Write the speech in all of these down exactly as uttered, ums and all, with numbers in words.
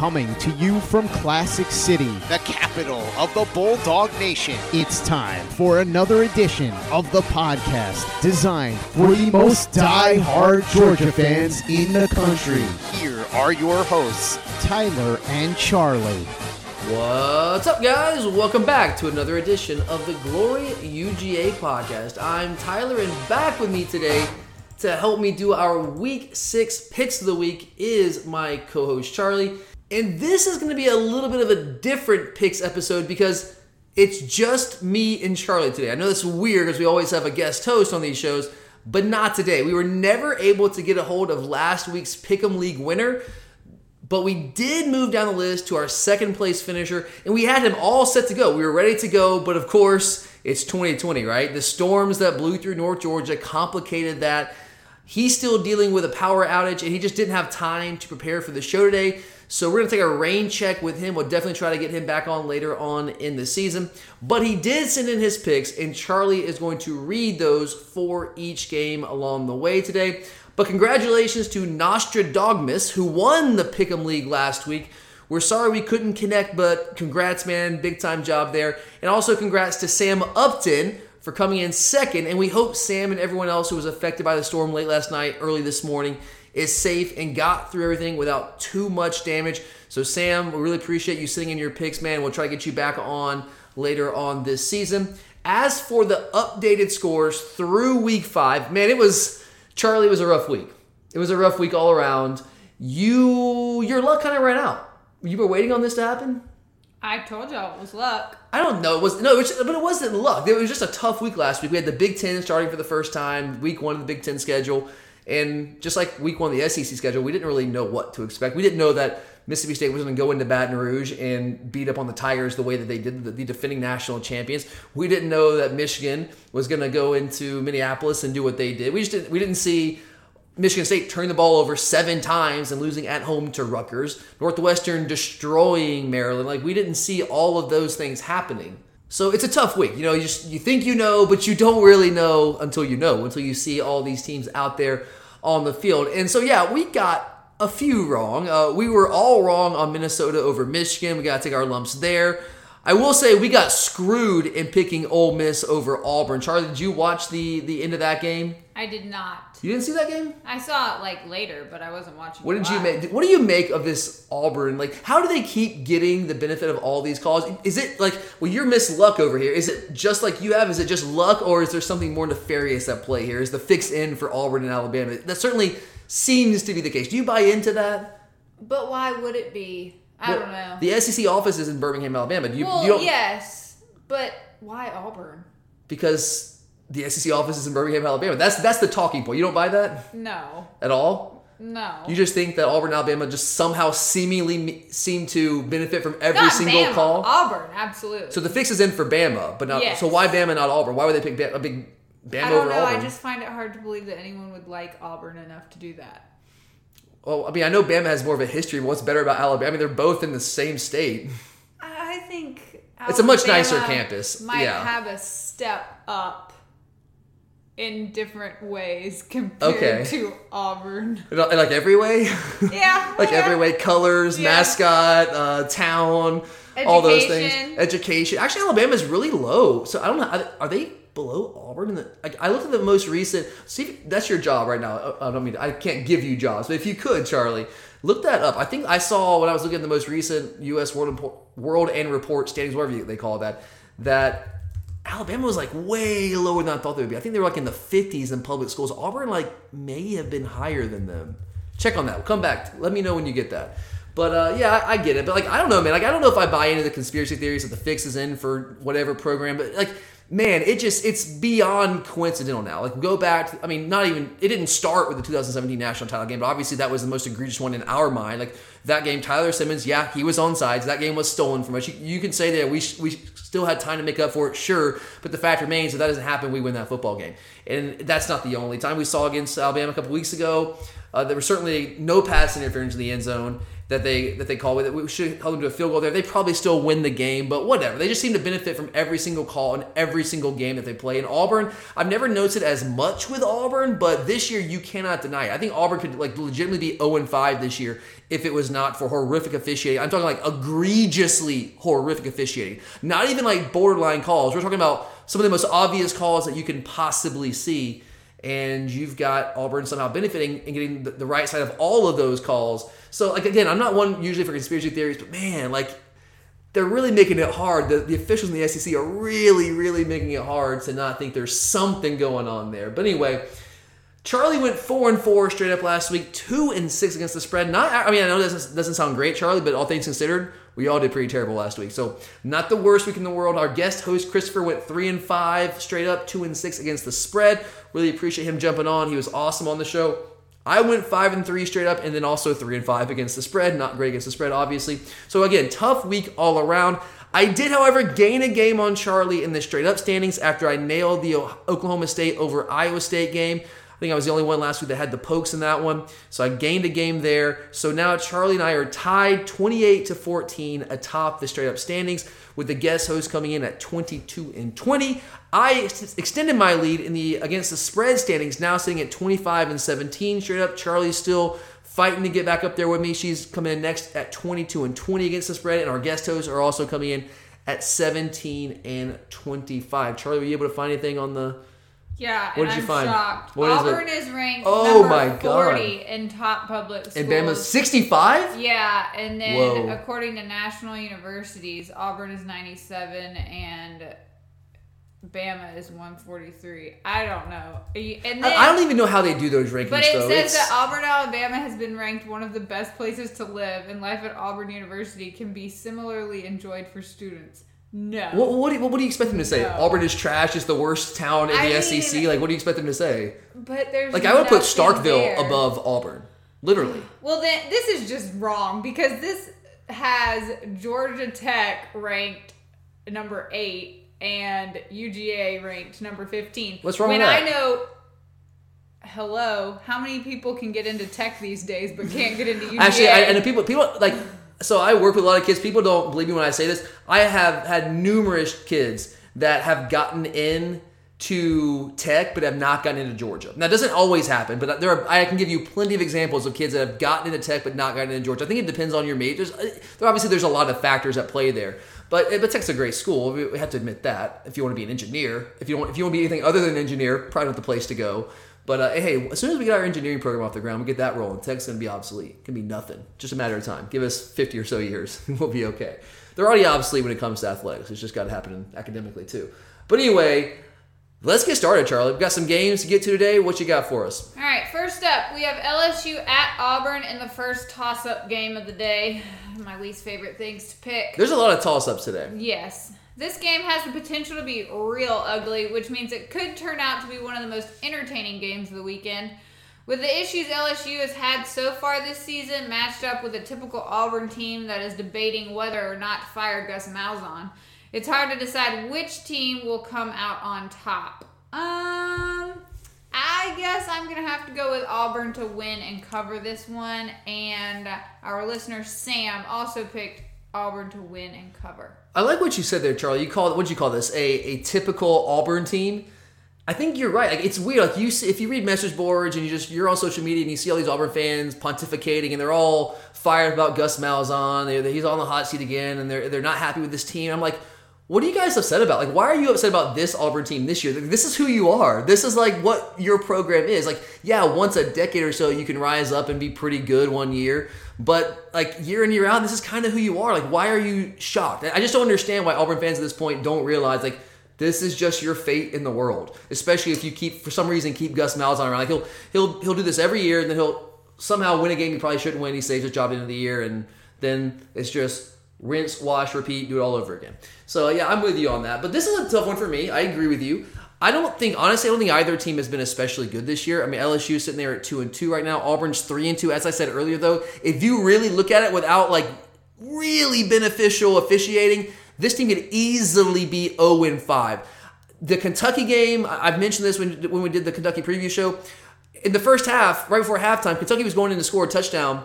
Coming to you from Classic City, the capital of the Bulldog Nation. It's time for another edition of the podcast designed for the most die-hard Georgia fans in the country. Here are your hosts, Tyler and Charlie. What's up, guys? Welcome back to another edition of the Glory U G A podcast. I'm Tyler, and back with me today to help me do our Week six Picks of the Week is my co-host, Charlie. And this is going to be a little bit of a different picks episode because it's just me and Charlie today. I know that's weird because we always have a guest host on these shows, but not today. We were never able to get a hold of last week's Pick'em League winner, but we did move down the list to our second place finisher, and we had him all set to go. We were ready to go, but of course, it's twenty twenty, right? The storms that blew through North Georgia complicated that. He's still dealing with a power outage, and he just didn't have time to prepare for the show today. So we're going to take a rain check with him. We'll definitely try to get him back on later on in the season. But he did send in his picks, and Charlie is going to read those for each game along the way today. But congratulations to Nostradogmus, who won the Pick'em League last week. We're sorry we couldn't connect, but congrats, man. Big time job there. And also congrats to Sam Upton for coming in second. And we hope Sam and everyone else who was affected by the storm late last night, early this morning, is safe and got through everything without too much damage. So Sam, we really appreciate you sending in your picks, man. We'll try to get you back on later on this season. As for the updated scores through week five, man, it was, Charlie, it was a rough week. It was a rough week all around. You, your luck kind of ran out. You were waiting on this to happen? I told y'all it was luck. I don't know. It was no, it was, but it wasn't luck. It was just a tough week last week. We had the Big Ten starting for the first time, week one of the Big Ten schedule. And just like week one of the S E C schedule, we didn't really know what to expect. We didn't know that Mississippi State was going to go into Baton Rouge and beat up on the Tigers the way that they did, the, the defending national champions. We didn't know that Michigan was going to go into Minneapolis and do what they did. We just didn't, we didn't see Michigan State turn the ball over seven times and losing at home to Rutgers. Northwestern destroying Maryland. Like, we didn't see all of those things happening. So it's a tough week. You know, you just you think you know, but you don't really know until you know, until you see all these teams out there on the field. And so, yeah, we got a few wrong. Uh, we were all wrong on Minnesota over Michigan. We got to take our lumps there. I will say we got screwed in picking Ole Miss over Auburn. Charlie, did you watch the, the end of that game? I did not. You didn't see that game? I saw it like later, but I wasn't watching. What it did you live. make? What do you make of this Auburn? Like, how do they keep getting the benefit of all these calls? Is it like, well, you're Miss Luck over here? Is it just like you have? Is it just luck, or is there something more nefarious at play here? Is the fixed end for Auburn and Alabama? That certainly seems to be the case. Do you buy into that? But why would it be? I well, don't know. The S E C office is in Birmingham, Alabama. Do you, well, you don't, yes, but why Auburn? Because the S E C office is in Birmingham, Alabama. That's that's the talking point. You don't buy that? No. At all? No. You just think that Auburn and Alabama just somehow seemingly seem to benefit from every not single Bama. call? Auburn, absolutely. So the fix is in for Bama, but not. Yes. So why Bama, not Auburn? Why would they pick Bama, a big Bama I don't over know. Auburn? I just find it hard to believe that anyone would like Auburn enough to do that. Well, I mean, I know Bama has more of a history, but what's better about Alabama? I mean, they're both in the same state. I think It's a much Alabama nicer campus. Might Yeah. have a step up in different ways compared Okay. to Auburn. In like every way? Yeah. Like yeah. every way, colors, Yeah. mascot, uh, town, all those things. Education. Education. Actually, Alabama's really low. So I don't know. Are- Are they below Auburn? In the, like, I looked at the most recent. See, if, that's your job right now. I, I don't mean I can't give you jobs, but if you could, Charlie, look that up. I think I saw when I was looking at the most recent U S World and, World and Report standings, whatever you, they call that, that Alabama was like way lower than I thought they would be. I think they were like in the fifties in public schools. Auburn like may have been higher than them. Check on that. We'll come back. Let me know when you get that. But uh, yeah, I, I get it. But like, I don't know, man. Like, I don't know if I buy into the conspiracy theories that the fix is in for whatever program. But like, man, it just it's beyond coincidental now. Like, go back. To, I mean, not even it didn't start with the two thousand seventeen national title game, but obviously that was the most egregious one in our mind. Like that game, Tyler Simmons, yeah, he was on sides. That game was stolen from us. You, you can say that we we still had time to make up for it, sure. But the fact remains, if that doesn't happen, we win that football game. And that's not the only time we saw against Alabama a couple weeks ago. Uh, there was certainly no pass interference in the end zone. that they that they call with it. We should hold them to a field goal there. They probably still win the game, but whatever. They just seem to benefit from every single call in every single game that they play. In Auburn, I've never noticed it as much with Auburn, but this year you cannot deny it. I think Auburn could like legitimately be oh and five this year if it was not for horrific officiating. I'm talking like egregiously horrific officiating. Not even like borderline calls. We're talking about some of the most obvious calls that you can possibly see. And you've got Auburn somehow benefiting and getting the, the right side of all of those calls. So, like, again, I'm not one usually for conspiracy theories, but man, like, they're really making it hard. The, the officials in the S E C are really, really making it hard to not think there's something going on there. But anyway, Charlie went four and four straight up last week, two and six against the spread. Not, I mean, I know this doesn't sound great, Charlie, but all things considered, we all did pretty terrible last week. So, not the worst week in the world. Our guest host, Christopher, went three and five straight up, two and six against the spread. Really appreciate him jumping on. He was awesome on the show. I went five and three straight up, and then also three and five against the spread. Not great against the spread, obviously. So again, tough week all around. I did, however, gain a game on Charlie in the straight up standings after I nailed the Oklahoma State over Iowa State game. I think I was the only one last week that had the pokes in that one. So I gained a game there. So now Charlie and I are tied twenty-eight to fourteen atop the straight up standings, with the guest host coming in at twenty-two and twenty. I ex- extended my lead in the against the spread standings, now sitting at twenty-five and seventeen straight up. Charlie's still fighting to get back up there with me. She's coming in next at twenty-two and twenty against the spread, and our guest hosts are also coming in at seventeen and twenty-five. Charlie, were you able to find anything on the... Yeah, what and did you I'm find? shocked. What is Auburn it? is ranked Oh number my God. forty in top public schools. And Bama's sixty-five? Yeah, and then Whoa. according to national universities, Auburn is ninety-seven and Bama is one forty-three. I don't know. And then, I, I don't even know how they do those rankings, but it though. says It's- that Auburn, Alabama has been ranked one of the best places to live, and life at Auburn University can be similarly enjoyed for students. No. What, what, do you, what do you expect them to say? No. Auburn is trash. It's the worst town in the I S E C. mean- Like, what do you expect them to say? But there's Like, I would put nothing Starkville there. above Auburn. Literally. Well, then this is just wrong because this has Georgia Tech ranked number eight and U G A ranked number fifteen. What's wrong when with that? I know, hello, how many people can get into tech these days but can't get into U G A? Actually, I, and the people, people like, so I work with a lot of kids. People don't believe me when I say this. I have had numerous kids that have gotten in to tech but have not gotten into Georgia. Now, it doesn't always happen, but there are, I can give you plenty of examples of kids that have gotten into tech but not gotten into Georgia. I think it depends on your majors. There obviously there's a lot of factors at play there. But but Tech's a great school. We have to admit that. If you want to be an engineer, if you want if you want to be anything other than an engineer, probably not the place to go. But uh, hey, as soon as we get our engineering program off the ground, we get that rolling. Tech's going to be obsolete. It can be nothing. Just a matter of time. Give us fifty or so years, and we'll be okay. They're already obsolete when it comes to athletics. It's just got to happen academically too. But anyway, let's get started, Charlie. We've got some games to get to today. What you got for us? All right, first up, we have L S U at Auburn in the first toss-up game of the day. My least favorite things to pick. There's a lot of toss-ups today. Yes. This game has the potential to be real ugly, which means it could turn out to be one of the most entertaining games of the weekend. With the issues L S U has had so far this season matched up with a typical Auburn team that is debating whether or not to fire Gus Malzahn, it's hard to decide which team will come out on top. Um, I guess I'm going to have to go with Auburn to win and cover this one, and our listener Sam also picked Auburn to win and cover. I like what you said there, Charlie. You call it, what'd you call this? A a typical Auburn team. I think you're right. Like, it's weird. Like, you see, if you read message boards and you just you're on social media and you see all these Auburn fans pontificating and they're all fired about Gus Malzahn. They're, he's on the hot seat again, and they're they're not happy with this team. I'm like, what are you guys upset about? Like, why are you upset about this Auburn team this year? This is who you are. This is like what your program is. Like, yeah, once a decade or so you can rise up and be pretty good one year. But like year in, year out, this is kind of who you are. Like, why are you shocked? I just don't understand why Auburn fans at this point don't realize, like, this is just your fate in the world. Especially if you keep, for some reason, keep Gus Malzahn around. Like, he'll he'll he'll do this every year, and then he'll somehow win a game he probably shouldn't win. He saves his job at the end of the year, and then it's just rinse, wash, repeat, do it all over again. So yeah, I'm with you on that. But this is a tough one for me. I agree with you. I don't think, honestly, I don't think either team has been especially good this year. I mean, L S U is sitting there at two and two right now. Auburn's three and two. As I said earlier, though, if you really look at it without like really beneficial officiating, this team could easily be zero and five. The Kentucky game, I've mentioned this when when we did the Kentucky preview show. In the first half, right before halftime, Kentucky was going in to score a touchdown,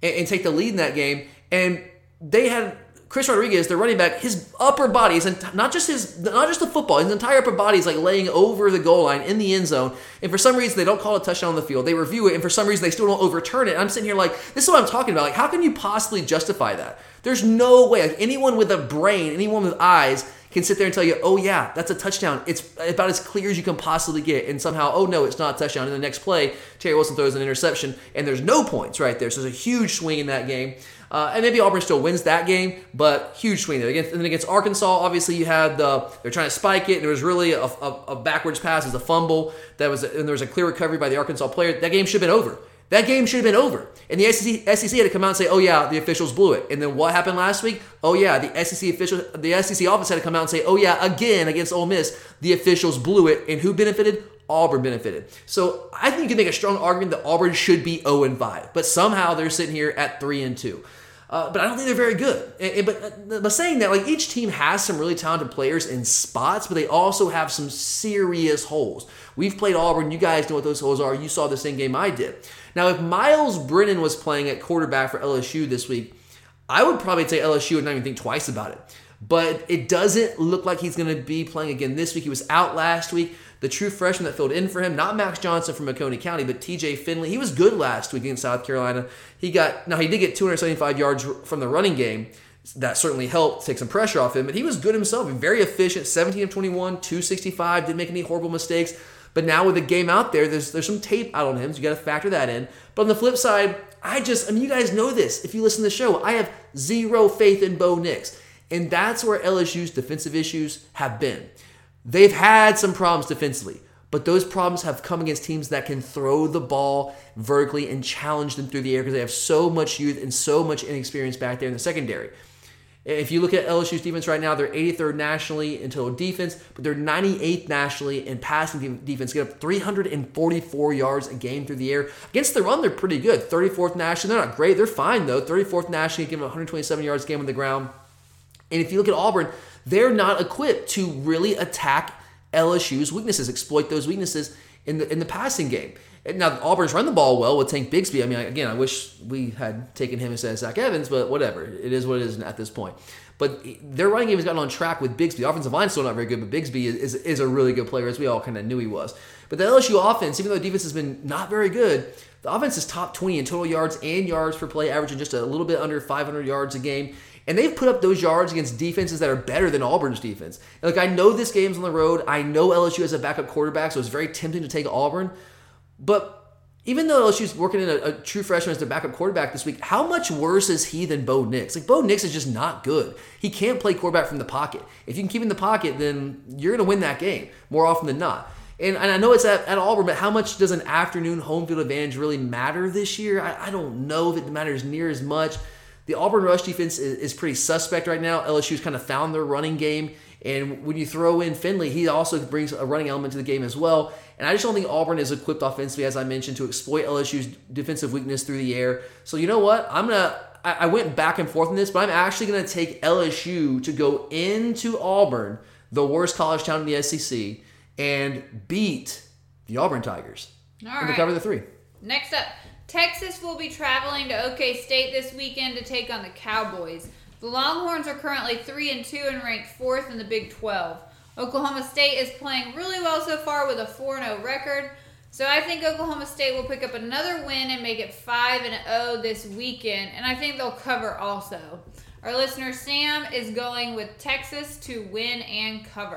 and, and take the lead in that game. And they had Chris Rodriguez, their running back, his upper body, his ent- not just his, not just the football, his entire upper body is like laying over the goal line in the end zone. And for some reason, they don't call a touchdown on the field. They review it, and for some reason, they still don't overturn it. And I'm sitting here like, this is what I'm talking about. Like, how can you possibly justify that? There's no way. Like, anyone with a brain, anyone with eyes can sit there and tell you, oh yeah, that's a touchdown. It's about as clear as you can possibly get. And somehow, oh no, it's not a touchdown. In the next play, Terry Wilson throws an interception, and there's no points right there. So there's a huge swing in that game. Uh, and maybe Auburn still wins that game, but huge swing there. Against, and then against Arkansas, obviously you had the, they're trying to spike it, and there was really a, a, a backwards pass, it was a fumble, that was, and there was a clear recovery by the Arkansas player. That game should have been over. That game should have been over. And the S E C had to come out and say, oh yeah, the officials blew it. And then what happened last week? Oh yeah, the S E C official, the S E C office had to come out and say, oh yeah, again against Ole Miss, the officials blew it. And who benefited? Auburn benefited. So I think you can make a strong argument that Auburn should be oh and five. But somehow they're sitting here at three and two. Uh, but I don't think they're very good. And, and, but, but saying that, like, each team has some really talented players in spots, but they also have some serious holes. We've played Auburn. You guys know what those holes are. You saw the same game I did. Now, if Miles Brennan was playing at quarterback for L S U this week, I would probably say L S U would not even think twice about it. But it doesn't look like he's going to be playing again this week. He was out last week. The true freshman that filled in for him, not Max Johnson from Macomb County, but T J Finley. He was good last week against South Carolina. He got now he did get two hundred seventy-five yards from the running game. That certainly helped take some pressure off him, but he was good himself. Very efficient, seventeen of twenty-one, two sixty-five, didn't make any horrible mistakes. But now with the game out there, there's there's some tape out on him, so you got to factor that in. But on the flip side, I just, I mean, you guys know this. If you listen to the show, I have zero faith in Bo Nix. And that's where L S U's defensive issues have been. They've had some problems defensively, but those problems have come against teams that can throw the ball vertically and challenge them through the air because they have so much youth and so much inexperience back there in the secondary. If you look at L S U's defense right now, they're eighty-third nationally in total defense, but they're ninety-eighth nationally in passing defense. Get up three hundred forty-four yards a game through the air. Against the run, they're pretty good. thirty-fourth nationally. They're not great. They're fine, though. thirty-fourth nationally, giving one hundred twenty-seven yards a game on the ground. And if you look at Auburn, they're not equipped to really attack L S U's weaknesses, exploit those weaknesses in the in the passing game. Now, Auburn's run the ball well with Tank Bigsby. I mean, again, I wish we had taken him instead of Zach Evans, but whatever. It is what it is at this point. But their running game has gotten on track with Bigsby. The offensive line's still not very good, but Bigsby is, is, is a really good player, as we all kind of knew he was. But the L S U offense, even though the defense has been not very good, the offense is top twenty in total yards and yards per play, averaging just a little bit under five hundred yards a game. And they've put up those yards against defenses that are better than Auburn's defense. And like, I know this game's on the road. I know L S U has a backup quarterback, so it's very tempting to take Auburn. But even though L S U's working in a, a true freshman as their backup quarterback this week, how much worse is he than Bo Nix? Like, Bo Nix is just not good. He can't play quarterback from the pocket. If you can keep him in the pocket, then you're going to win that game more often than not. And, and I know it's at, at Auburn, but how much does an afternoon home field advantage really matter this year? I, I don't know if it matters near as much. The Auburn rush defense is, is pretty suspect right now. L S U's kind of found their running game. And when you throw in Finley, he also brings a running element to the game as well. And I just don't think Auburn is equipped offensively, as I mentioned, to exploit L S U's defensive weakness through the air. So you know what? I'm going to, I went back and forth on this, but I'm actually going to take L S U to go into Auburn, the worst college town in the S E C, and beat the Auburn Tigers. All and right. to cover the three. Next up, Texas will be traveling to OK State this weekend to take on the Cowboys. The Longhorns are currently three and two and ranked fourth in the Big twelve. Oklahoma State is playing really well so far with a four and oh record. So I think Oklahoma State will pick up another win and make it five and oh this weekend. And I think they'll cover also. Our listener Sam is going with Texas to win and cover.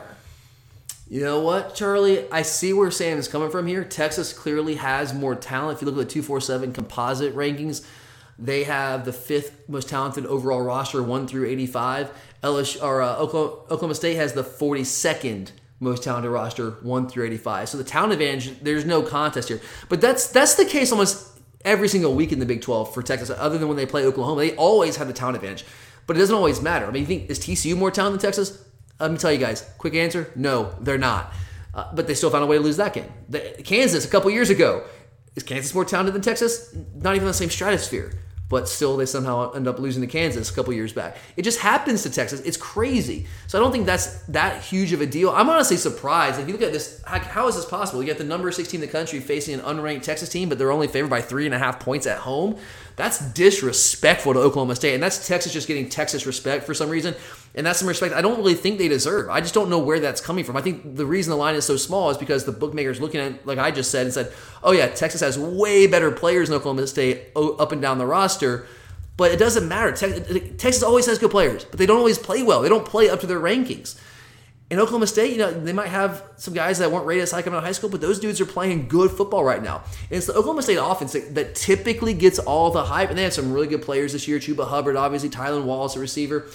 You know what, Charlie? I see where Sam is coming from here. Texas clearly has more talent. If you look at the two forty-seven composite rankings, they have the fifth most talented overall roster, one through eighty-five. L S U, or, uh, Oklahoma, Oklahoma State has the forty-second most talented roster, one through eighty-five. So the talent advantage, there's no contest here. But that's that's the case almost every single week in the Big twelve for Texas, other than when they play Oklahoma. They always have the talent advantage. But it doesn't always matter. I mean, you think, is T C U more talented than Texas? Let me tell you guys, quick answer, no, they're not. Uh, but they still found a way to lose that game. The, Kansas, a couple years ago, is Kansas more talented than Texas? Not even in the same stratosphere. But still, they somehow end up losing to Kansas a couple years back. It just happens to Texas. It's crazy. So I don't think that's that huge of a deal. I'm honestly surprised. If you look at this, how, how is this possible? You got the number six team in the country facing an unranked Texas team, but they're only favored by three and a half points at home. That's disrespectful to Oklahoma State, and that's Texas just getting Texas respect for some reason, and that's some respect I don't really think they deserve. I just don't know where that's coming from. I think the reason the line is so small is because the bookmakers looking at it, like I just said, and said, oh yeah, Texas has way better players than Oklahoma State up and down the roster, but it doesn't matter. Texas always has good players, but they don't always play well. They don't play up to their rankings. In Oklahoma State, you know, they might have some guys that weren't rated as high coming out of high school, but those dudes are playing good football right now. And it's the Oklahoma State offense that, that typically gets all the hype, and they have some really good players this year. Chuba Hubbard, obviously, Tylan Wallace, a receiver.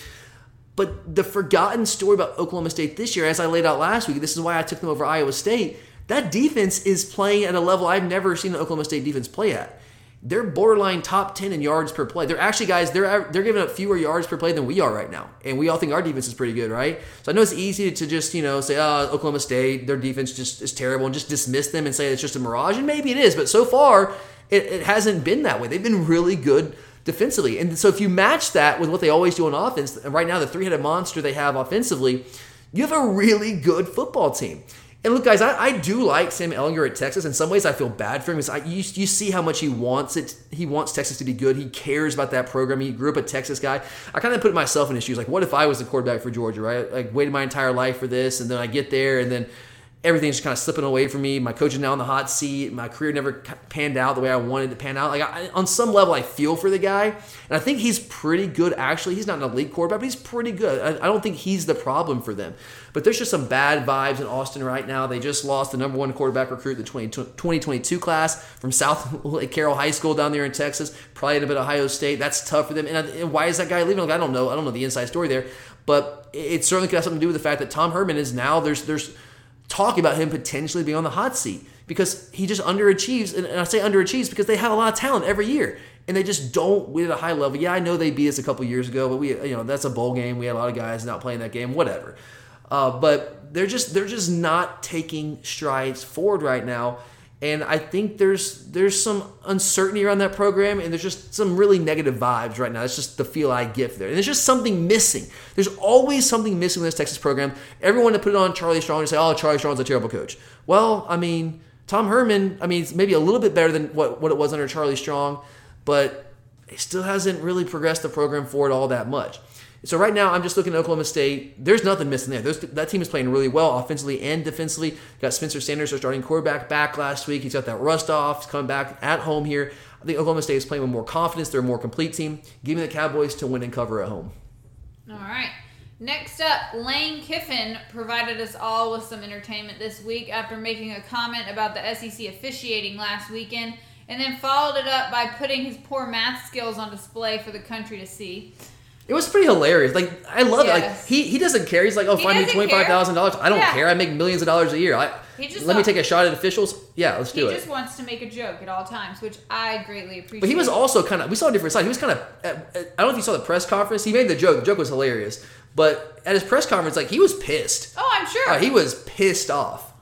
But the forgotten story about Oklahoma State this year, as I laid out last week, this is why I took them over Iowa State, that defense is playing at a level I've never seen the Oklahoma State defense play at. They're borderline top ten in yards per play. They're actually, guys, they're they're giving up fewer yards per play than we are right now. And we all think our defense is pretty good, right? So I know it's easy to just, you know, say, oh, Oklahoma State, their defense just is terrible, and just dismiss them and say it's just a mirage. And maybe it is, but so far, it, it hasn't been that way. They've been really good defensively. And so if you match that with what they always do on offense, and right now the three-headed monster they have offensively, you have a really good football team. And look, guys, I, I do like Sam Ehlinger at Texas. In some ways, I feel bad for him because I, you, you see how much he wants it. He wants Texas to be good. He cares about that program. He grew up a Texas guy. I kind of put myself in his shoes. Like, what if I was the quarterback for Georgia, right? Like, waited my entire life for this, and then I get there, and then everything's just kind of slipping away from me. My coach is now in the hot seat. My career never panned out the way I wanted it to pan out. Like I, on some level, I feel for the guy, and I think he's pretty good. Actually, he's not an elite quarterback, but he's pretty good. I, I don't think he's the problem for them. But there's just some bad vibes in Austin right now. They just lost the number one quarterback recruit, the twenty twenty-two class from South Lake Carroll High School down there in Texas. Probably a bit of Ohio State. That's tough for them. And, and why is that guy leaving? Like, I don't know. I don't know the inside story there, but it certainly could have something to do with the fact that Tom Herman is now there's there's. talk about him potentially being on the hot seat because he just underachieves. And I say underachieves because they have a lot of talent every year and they just don't win at a high level. Yeah, I know they beat us a couple years ago, but we, you know, that's a bowl game. We had a lot of guys not playing that game, whatever. Uh, but they're just they're just not taking strides forward right now. And I think there's there's some uncertainty around that program, and there's just some really negative vibes right now. That's just the feel I get there. And there's just something missing. There's always something missing with this Texas program. Everyone to put it on Charlie Strong and say, oh, Charlie Strong's a terrible coach. Well, I mean, Tom Herman, I mean, it's maybe a little bit better than what, what it was under Charlie Strong, but it still hasn't really progressed the program forward all that much. So right now, I'm just looking at Oklahoma State. There's nothing missing there. Those, that team is playing really well offensively and defensively. Got Spencer Sanders, their starting quarterback, back last week. He's got that rust off. He's coming back at home here. I think Oklahoma State is playing with more confidence. They're a more complete team. Give me the Cowboys to win and cover at home. All right. Next up, Lane Kiffin provided us all with some entertainment this week after making a comment about the S E C officiating last weekend, and then followed it up by putting his poor math skills on display for the country to see. It was pretty hilarious. Like, I love Yes. it. Like, he, he doesn't care. He's like, oh, He find me doesn't twenty-five thousand dollars. I don't Yeah. care. I make millions of dollars a year. I, He just let me thought- take a shot at officials. Yeah, let's He do it. just wants to make a joke at all times, which I greatly appreciate. But he was also kind of, we saw a different side. He was kind of, I don't know if you saw the press conference. He made the joke. The joke was hilarious. But at his press conference, like, he was pissed. Oh, I'm sure. Uh, he was pissed off.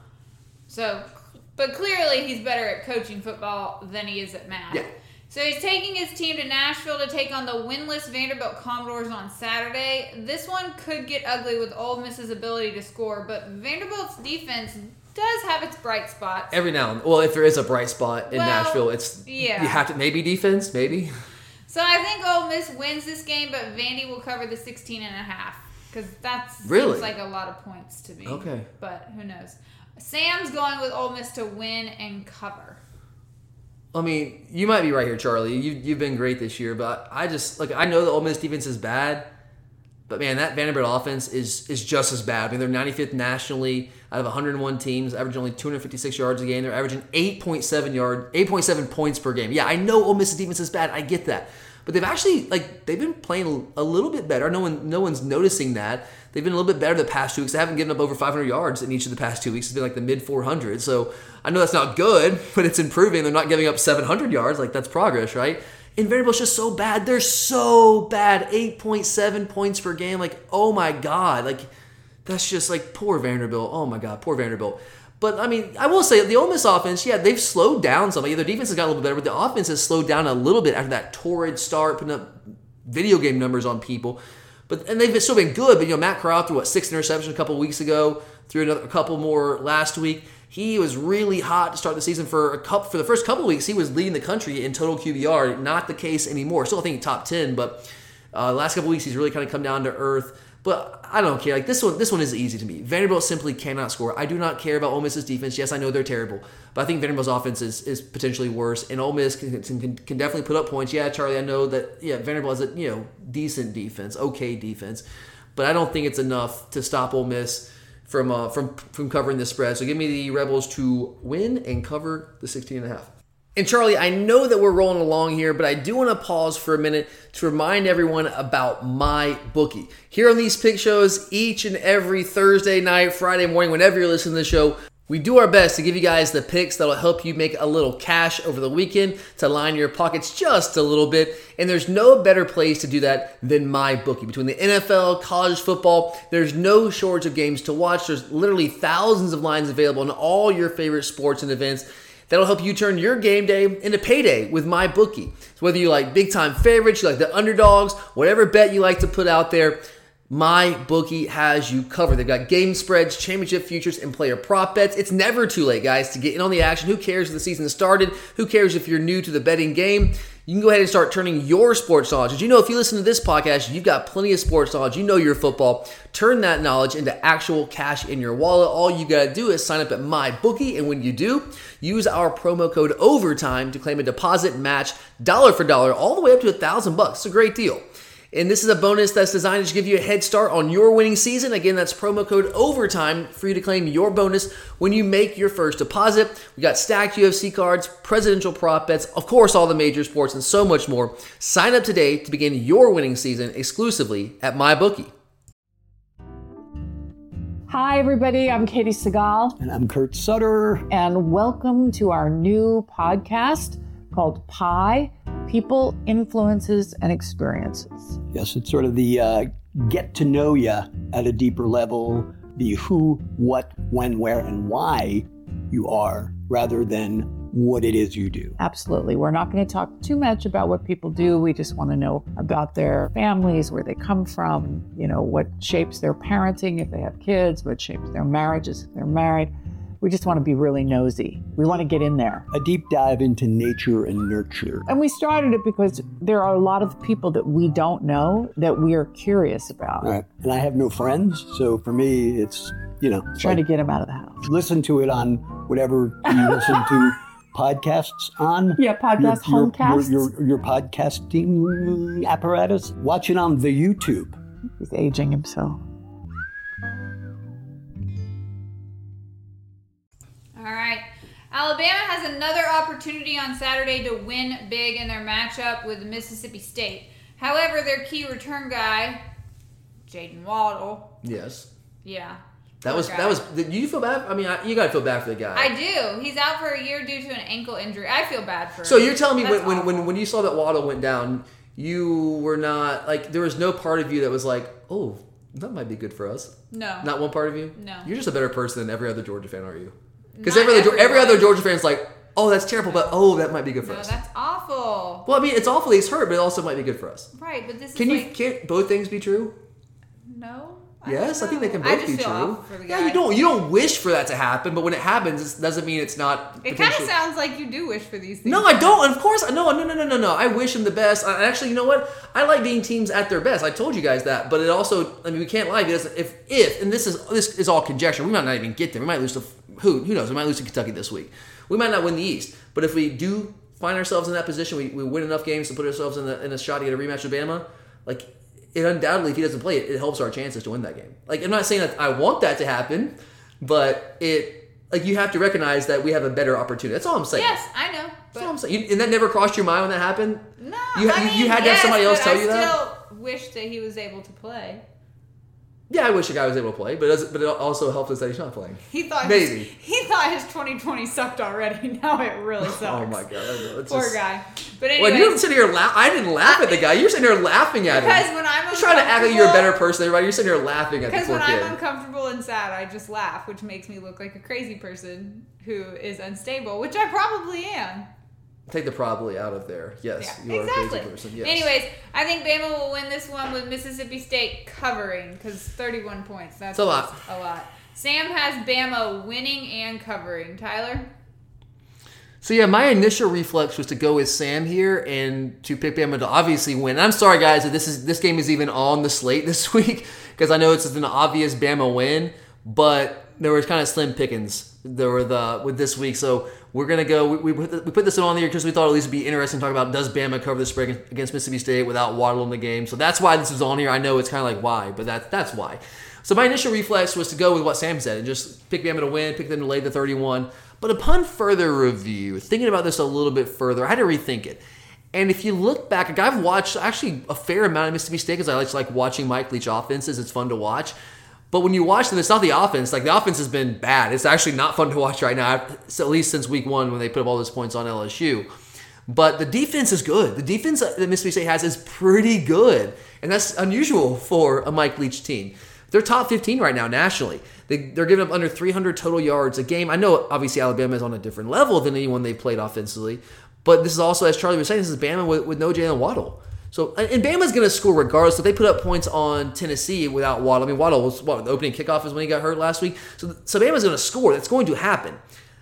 So, but clearly he's better at coaching football than he is at math. Yeah. So he's taking his team to Nashville to take on the winless Vanderbilt Commodores on Saturday. This one could get ugly with Ole Miss's ability to score, but Vanderbilt's defense does have its bright spots. Every now and well, if there is a bright spot in Well, Nashville, it's yeah. you have to maybe defense, maybe. So I think Ole Miss wins this game, but Vandy will cover the sixteen and a half because that Really? seems like a lot of points to me. Okay. But who knows? Sam's going with Ole Miss to win and cover. I mean, you might be right here, Charlie. You you've been great this year, but I just like I know the Ole Miss defense is bad, but man, that Vanderbilt offense is is just as bad. I mean, they're ninety-fifth nationally out of one hundred one teams, averaging only two hundred fifty-six yards a game. They're averaging eight point seven yard, eight point seven points per game. Yeah, I know Ole Miss's defense is bad. I get that, but they've actually like they've been playing a little bit better. No one no one's noticing that. They've been a little bit better the past two weeks. They haven't given up over five hundred yards in each of the past two weeks. It's been like the mid four hundreds. So I know that's not good, but it's improving. They're not giving up seven hundred yards. Like, that's progress, right? And Vanderbilt's just so bad. They're so bad. eight point seven points per game. Like, oh my God. Like, that's just like poor Vanderbilt. Oh my God, poor Vanderbilt. But, I mean, I will say, the Ole Miss offense, yeah, they've slowed down some. Their defense has got a little bit better, but the offense has slowed down a little bit after that torrid start, putting up video game numbers on people. But and they've still been good, but you know Matt Corral threw what six interceptions a couple of weeks ago, threw another a couple more last week. He was really hot to start the season. For a couple, for the first couple of weeks, he was leading the country in total Q B R. Not the case anymore. Still, I think top ten, but uh, the last couple of weeks, he's really kind of come down to earth. But I don't care. Like this one, this one is easy to me. Vanderbilt simply cannot score. I do not care about Ole Miss's defense. Yes, I know they're terrible, but I think Vanderbilt's offense is, is potentially worse. And Ole Miss can, can, can definitely put up points. Yeah, Charlie, I know that. Yeah, Vanderbilt has a you know decent defense, okay defense, but I don't think it's enough to stop Ole Miss from uh, from from covering the spread. So give me the Rebels to win and cover the sixteen and a half. And Charlie, I know that we're rolling along here, but I do want to pause for a minute to remind everyone about MyBookie. Here on these pick shows, each and every Thursday night, Friday morning, whenever you're listening to the show, we do our best to give you guys the picks that'll help you make a little cash over the weekend to line your pockets just a little bit. And there's no better place to do that than MyBookie. Between the N F L, college football, there's no shortage of games to watch. There's literally thousands of lines available on all your favorite sports and events. That'll help you turn your game day into payday with MyBookie. So whether you like big-time favorites, you like the underdogs, whatever bet you like to put out there, MyBookie has you covered. They've got game spreads, championship futures, and player prop bets. It's never too late, guys, to get in on the action. Who cares if the season started? Who cares if you're new to the betting game? You can go ahead and start turning your sports knowledge. Did you know if you listen to this podcast, you've got plenty of sports knowledge. You know your football. Turn that knowledge into actual cash in your wallet. All you got to do is sign up at MyBookie, and when you do, use our promo code OVERTIME to claim a deposit match dollar for dollar all the way up to a thousand bucks. It's a great deal. And this is a bonus that's designed to give you a head start on your winning season. Again, that's promo code OVERTIME for you to claim your bonus when you make your first deposit. We got stacked U F C cards, presidential prop bets, of course, all the major sports, and so much more. Sign up today to begin your winning season exclusively at MyBookie. Hi, everybody. I'm Katie Segal. And I'm Kurt Sutter. And welcome to our new podcast called Pi, People, Influences, and Experiences. Yes, it's sort of the uh, get to know you at a deeper level, the who, what, when, where, and why you are, rather than what it is you do. Absolutely. We're not going to talk too much about what people do. We just want to know about their families, where they come from, you know, what shapes their parenting if they have kids, what shapes their marriages if they're married. We just want to be really nosy. We want to get in there. A deep dive into nature and nurture. And we started it because there are a lot of people that we don't know that we are curious about. All right. And I have no friends, so for me, it's, you know. Trying like, to get them out of the house. Listen to it on whatever you listen to podcasts on. Yeah, podcast, your, homecasts. Your, your, your podcasting apparatus. Watch it on the YouTube. He's aging himself. All right. Alabama has another opportunity on Saturday to win big in their matchup with Mississippi State. However, their key return guy, Jaden Waddle. Yes. Yeah. That was, guy. that was, did you feel bad? I mean, I, you got to feel bad for the guy. I do. He's out for a year due to an ankle injury. I feel bad for him. So you're telling me That's when, when, when, when you saw that Waddle went down, you were not, like, there was no part of you that was like, oh, that might be good for us. No. Not one part of you? No. You're just a better person than every other Georgia fan, are you? Because Not every other, every everyone. other Georgia fan's like, oh, that's terrible, but oh, that might be good for No, us. that's awful. Well, I mean, it's awful he's hurt, but it also might be good for us. Right, but this is Can you like... can't both things be true? No. Yes, I, don't think they know. can I both just be feel true. awful for the Yeah, guy. you don't you don't wish for that to happen, but when it happens, it doesn't mean it's not. It kind of potentially- sounds like you do wish for these things. No, I don't. Of course, no, no, no, no, no, no. I wish them the best. I, actually, you know what? I like being teams at their best. I told you guys that, but it also, I mean, we can't lie. Because if, if, and this is this is all conjecture. We might not even get there. We might lose to who? Who knows? We might lose to Kentucky this week. We might not win the East. But if we do find ourselves in that position, we, we win enough games to put ourselves in, the, in a shot to get a rematch with Bama. Like, it undoubtedly, if he doesn't play it, it helps our chances to win that game. Like, I'm not saying that I want that to happen, but it, like, you have to recognize that we have a better opportunity. That's all I'm saying. Yes, I know. That's all I'm saying. You, and that never crossed your mind when that happened? No, You, I you, mean, you had to yes, have somebody else but tell I you that? I still wish that he was able to play. Yeah, I wish a guy was able to play, but it, doesn't, but it also helps us that he's not playing. He thought Maybe. His, he thought his twenty twenty sucked already. Now it really sucks. Oh my god, I know. It's Poor just, guy. But Well, anyway, you didn't sit here laugh. I didn't laugh at the guy. You're sitting here laughing at him. because when I'm You're trying to act like you're a uncomfortable- better person than everybody. You're sitting here laughing at the Because poor when kid. I'm uncomfortable and sad, I just laugh, which makes me look like a crazy person who is unstable, which I probably am. Take the probably out of there. Yes, Yeah, you are exactly. a crazy person. Yes. Anyways, I think Bama will win this one with Mississippi State covering because thirty-one points. That's It's a lot. just a lot. Sam has Bama winning and covering. Tyler? So yeah, my initial reflex was to go with Sam here and to pick Bama to obviously win. And I'm sorry, guys, that this is this game is even on the slate this week because I know it's an obvious Bama win, but there was kind of slim pickings there were the with this week. So we're gonna go. We, we put the, we put this on the air because we thought at least it'd be interesting to talk about does Bama cover the spread against Mississippi State without Waddle in the game. So that's why this is on here. I know it's kind of like why, but that that's why. So my initial reflex was to go with what Sam said and just pick Bama to win, pick them to lay the thirty-one. But upon further review, thinking about this a little bit further, I had to rethink it. And if you look back, like I've watched actually a fair amount of Mississippi State because I like, like watching Mike Leach offenses. It's fun to watch. But when you watch them, it's not the offense. Like the offense has been bad. It's actually not fun to watch right now, at least since week one when they put up all those points on L S U. But the defense is good. The defense that Mississippi State has is pretty good. And that's unusual for a Mike Leach team. They're top fifteen right now nationally. They, they're giving up under three hundred total yards a game. I know, obviously, Alabama is on a different level than anyone they've played offensively. But this is also, as Charlie was saying, this is Bama with, with no Jalen Waddle. So, and Bama's going to score regardless. So, they put up points on Tennessee without Waddle. I mean, Waddle was, what, the opening kickoff is when he got hurt last week. So, so Bama's going to score. That's going to happen.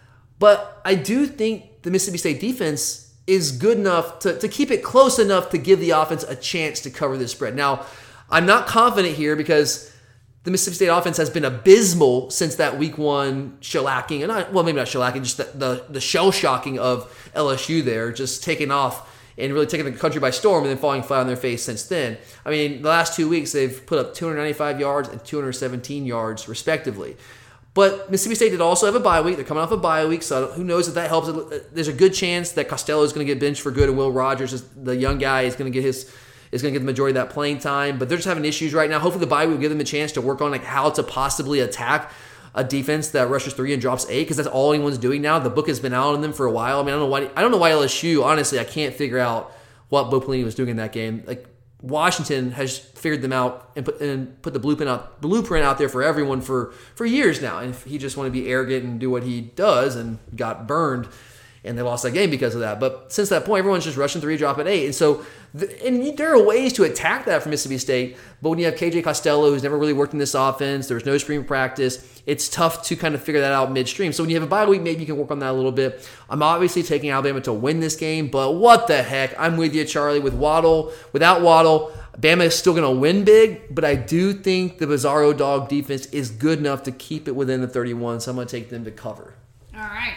But I do think the Mississippi State defense is good enough to, to keep it close enough to give the offense a chance to cover this spread. Now, I'm not confident here because the Mississippi State offense has been abysmal since that week one shellacking, and not, well, maybe not shellacking, just the, the, the shell-shocking of L S U there, just taking off and really taking the country by storm and then falling flat on their face since then. I mean, the last two weeks, they've put up two hundred ninety-five yards and two hundred seventeen yards, respectively. But Mississippi State did also have a bye week. They're coming off a bye week, so who knows if that helps. There's a good chance that Costello is going to get benched for good, and Will Rogers, the young guy, is going to get his is going to get the majority of that playing time. But they're just having issues right now. Hopefully the bye week will give them a chance to work on like how to possibly attack a defense that rushes three and drops eight, because that's all anyone's doing now. The book has been out on them for a while. I mean, I don't know why. I don't know why L S U. Honestly, I can't figure out what Bo Pelini was doing in that game. Like Washington has figured them out and put and put the blueprint out blueprint out there for everyone for for years now. And he just wanted to be arrogant and do what he does, and got burned. And they lost that game because of that. But since that point, everyone's just rushing three, drop at eight. And so, and there are ways to attack that for Mississippi State. But when you have K J Costello, who's never really worked in this offense, there's no spring practice, it's tough to kind of figure that out midstream. So when you have a bye week, maybe you can work on that a little bit. I'm obviously taking Alabama to win this game, but what the heck? I'm with you, Charlie. With Waddle, without Waddle, Bama is still going to win big, but I do think the Bizarro Dog defense is good enough to keep it within the thirty-one, so I'm going to take them to cover. All right.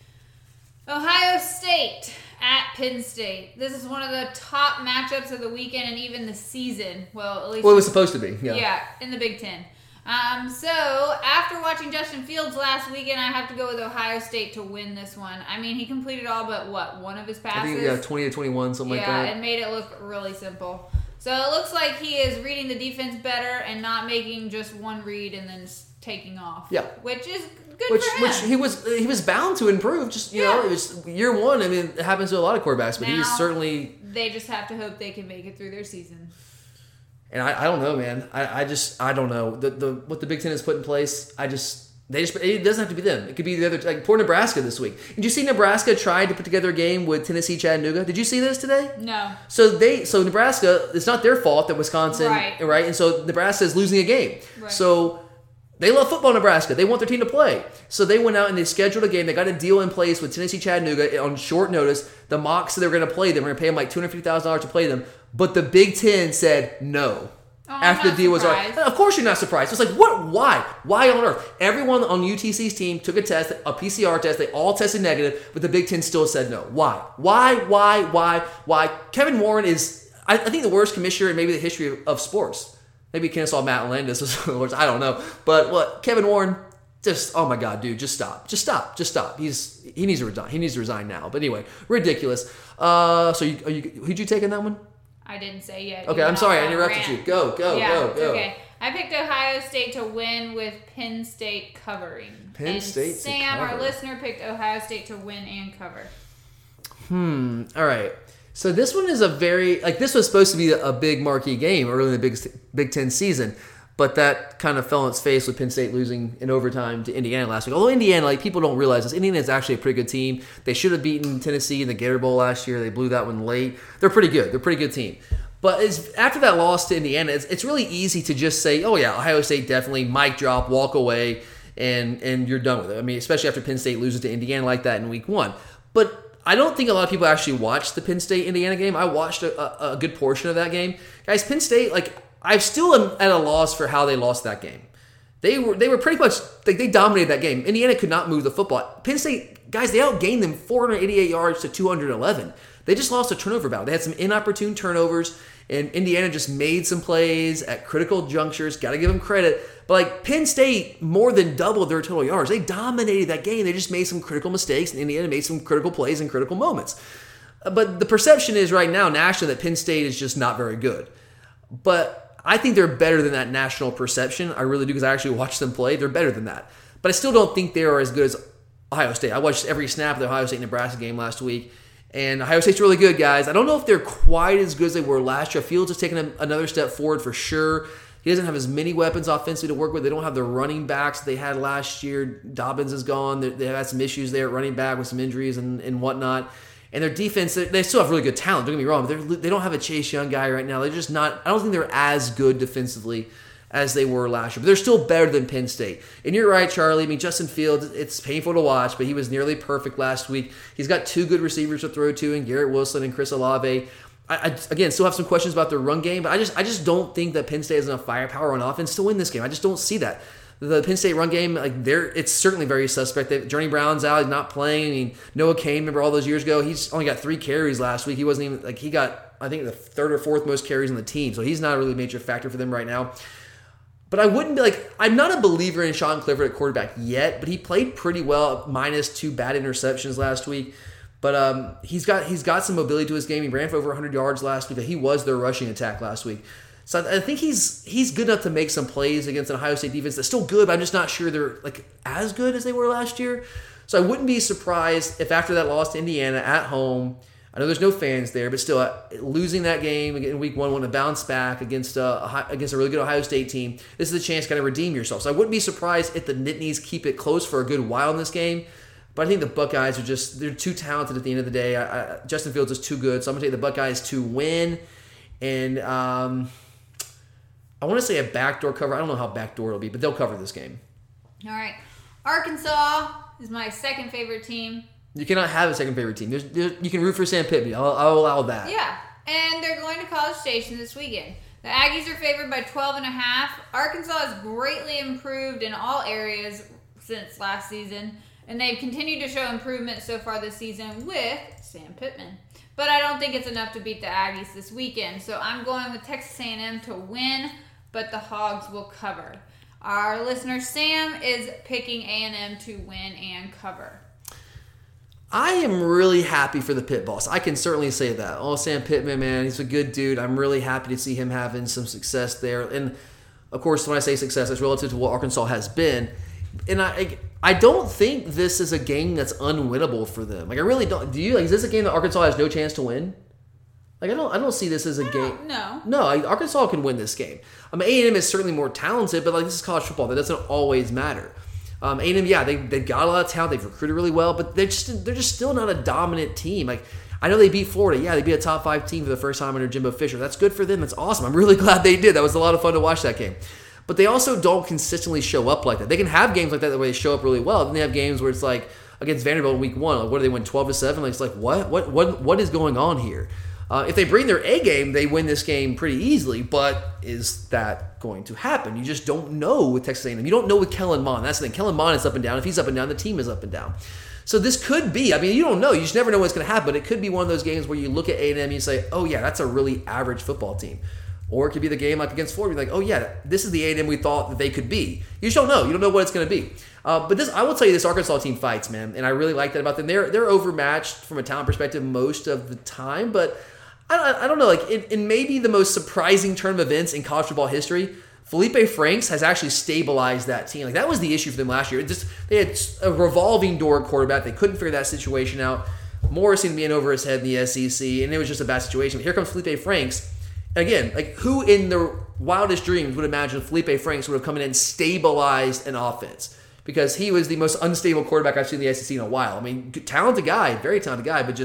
Ohio State at Penn State. This is one of the top matchups of the weekend and even the season. Well, at least well, it was supposed to be. Yeah, yeah in the Big Ten. Um, so after watching Justin Fields last weekend, I have to go with Ohio State to win this one. I mean, he completed all but what one of his passes. I think yeah, twenty to twenty-one, something yeah, like that. Yeah, and made it look really simple. So it looks like he is reading the defense better and not making just one read and then taking off. Yeah, which is good which, for him. Which he was he was bound to improve. Just you yeah. know, it was year one. I mean, it happens to a lot of quarterbacks, but now, he's certainly. They just have to hope they can make it through their season. And I, I don't know, man. I, I just I don't know the the what the Big Ten has put in place. I just they just it doesn't have to be them. It could be the other like poor Nebraska this week. Did you see Nebraska tried to put together a game with Tennessee Chattanooga? Did you see this today? No. So they so Nebraska, it's not their fault that Wisconsin right, right? And so Nebraska is losing a game. Right. So they love football, Nebraska. They want their team to play. So they went out and they scheduled a game. They got a deal in place with Tennessee Chattanooga on short notice. The Mocs said they were going to play them. We're going to pay them like two hundred fifty thousand dollars to play them. But the Big Ten said no. Oh, after the deal surprised. was already. Of course you're not surprised. It's like, what? Why? Why on earth? Everyone on U T C's team took a test, a P C R test. They all tested negative, but the Big Ten still said no. Why? Why? Why? Why? Why? Kevin Warren is, I, I think, the worst commissioner in maybe the history of, of sports. Maybe Kennesaw Matt Landis was the worst. I don't know. But what? Kevin Warren, just, oh my God, dude, just stop. Just stop. Just stop. He's He needs to resign. He needs to resign now. But anyway, ridiculous. Uh, so you, are you, who'd you take in that one? I didn't say yet. Okay, I'm sorry, I interrupted you. Go, go, yeah, go, go. Okay. I picked Ohio State to win with Penn State covering. Penn and State Sam, to cover. our listener, picked Ohio State to win and cover. Hmm. All right. So this one is a very, like this was supposed to be a big marquee game early in the Big, Big Ten season, but that kind of fell on its face with Penn State losing in overtime to Indiana last week. Although Indiana, like people don't realize this, Indiana is actually a pretty good team. They should have beaten Tennessee in the Gator Bowl last year. They blew that one late. They're pretty good. They're a pretty good team. But it's, after that loss to Indiana, it's, it's really easy to just say, oh yeah, Ohio State definitely mic drop, walk away. and and you're done with it. I mean, especially after Penn State loses to Indiana like that in week one. But I don't think a lot of people actually watched the Penn State-Indiana game. I watched a, a, a good portion of that game. Guys, Penn State, like, I still am at a loss for how they lost that game. They were they were pretty much, like, they dominated that game. Indiana could not move the football. Penn State, guys, they outgained them four hundred eighty-eight yards to two hundred eleven. They just lost a turnover battle. They had some inopportune turnovers, and Indiana just made some plays at critical junctures. Got to give them credit. But, like, Penn State more than doubled their total yards. They dominated that game. They just made some critical mistakes, and Indiana made some critical plays in critical moments. But the perception is right now nationally that Penn State is just not very good. But I think they're better than that national perception. I really do, because I actually watched them play. They're better than that. But I still don't think they are as good as Ohio State. I watched every snap of the Ohio State-Nebraska game last week. And Ohio State's really good, guys. I don't know if they're quite as good as they were last year. Fields has taken a, another step forward for sure. He doesn't have as many weapons offensively to work with. They don't have the running backs that they had last year. Dobbins is gone. They, they had some issues there at running back with some injuries and, and whatnot. And their defense, they, they still have really good talent. Don't get me wrong. But they don't have a Chase Young guy right now. They're just not – I don't think they're as good defensively as they were last year. But they're still better than Penn State. And you're right, Charlie. I mean, Justin Fields, it's painful to watch, but he was nearly perfect last week. He's got two good receivers to throw to in Garrett Wilson and Chris Olave. I, I, again, still have some questions about their run game, but I just I just don't think that Penn State has enough firepower on offense to win this game. I just don't see that. The Penn State run game, like they're, it's certainly very suspect. They, Journey Brown's out, he's not playing. I mean, Noah Cain, remember all those years ago? He's only got three carries last week. He wasn't even, like, he got, I think, the third or fourth most carries on the team, so he's not a really major factor for them right now. But I wouldn't be like, I'm not a believer in Sean Clifford at quarterback yet, but he played pretty well, minus two bad interceptions last week. But um, he's got he's got some mobility to his game. He ran for over one hundred yards last week. He was their rushing attack last week. So I, I think he's he's good enough to make some plays against an Ohio State defense that's still good, but I'm just not sure they're like as good as they were last year. So I wouldn't be surprised if after that loss to Indiana at home, I know there's no fans there, but still uh, losing that game in week one, want to bounce back against uh, a, against a really good Ohio State team. This is a chance to kind of redeem yourself. So I wouldn't be surprised if the Nittanies keep it close for a good while in this game. But I think the Buckeyes are just, they're too talented at the end of the day. I, I, Justin Fields is too good, so I'm going to take the Buckeyes to win. And um, I want to say a backdoor cover. I don't know how backdoor it'll be, but they'll cover this game. All right. Arkansas is my second favorite team. You cannot have a second favorite team. There's, there's, you can root for Sam Pittman. I'll, I'll allow that. Yeah, and they're going to College Station this weekend. The Aggies are favored by twelve and a half. Arkansas has greatly improved in all areas since last season, and they've continued to show improvement so far this season with Sam Pittman. But I don't think it's enough to beat the Aggies this weekend, so I'm going with Texas A and M to win, but the Hogs will cover. Our listener Sam is picking A and M to win and cover. I am really happy for the Pitt Boss. I can certainly say that. Oh, Sam Pittman, man, he's a good dude. I'm really happy to see him having some success there. And, of course, when I say success, it's relative to what Arkansas has been. And I I don't think this is a game that's unwinnable for them. Like, I really don't. Do you? Like, is this a game that Arkansas has no chance to win? Like, I don't I don't see this as a game. No. No, like, Arkansas can win this game. I mean, A and M is certainly more talented, but, like, this is college football. That doesn't always matter. Um, A and M, yeah, they they've got a lot of talent. They've recruited really well, but they're just they're just still not a dominant team. Like, I know they beat Florida. Yeah, they beat a top five team for the first time under Jimbo Fisher. That's good for them. That's awesome. I'm really glad they did. That was a lot of fun to watch that game. But they also don't consistently show up like that. They can have games like that where they show up really well. Then they have games where it's like against Vanderbilt in week one. Like, what do they win? twelve to seven? Like, it's like what what what what is going on here? Uh, if they bring their A game, they win this game pretty easily, but is that going to happen? You just don't know with Texas A and M. You don't know with Kellen Mond. That's the thing. Kellen Mond is up and down. If he's up and down, the team is up and down. So this could be, I mean, you don't know. You just never know what's going to happen, but it could be one of those games where you look at A and M and you say, oh, yeah, that's a really average football team. Or it could be the game like against Florida. You're like, oh, yeah, this is the A and M we thought that they could be. You just don't know. You don't know what it's going to be. Uh, but this, I will tell you, this Arkansas team fights, man, and I really like that about them. They're, they're overmatched from a talent perspective most of the time, but I don't know, like in, in maybe the most surprising turn of events in college football history, Felipe Franks has actually stabilized that team. Like, that was the issue for them last year. It just they had a revolving door quarterback. They couldn't figure that situation out. Morrison being over his head in the S E C, and it was just a bad situation. But here comes Felipe Franks. And again, like, who in their wildest dreams would imagine Felipe Franks would have come in and stabilized an offense? Because he was the most unstable quarterback I've seen in the S E C in a while. I mean, talented guy, very talented guy, but just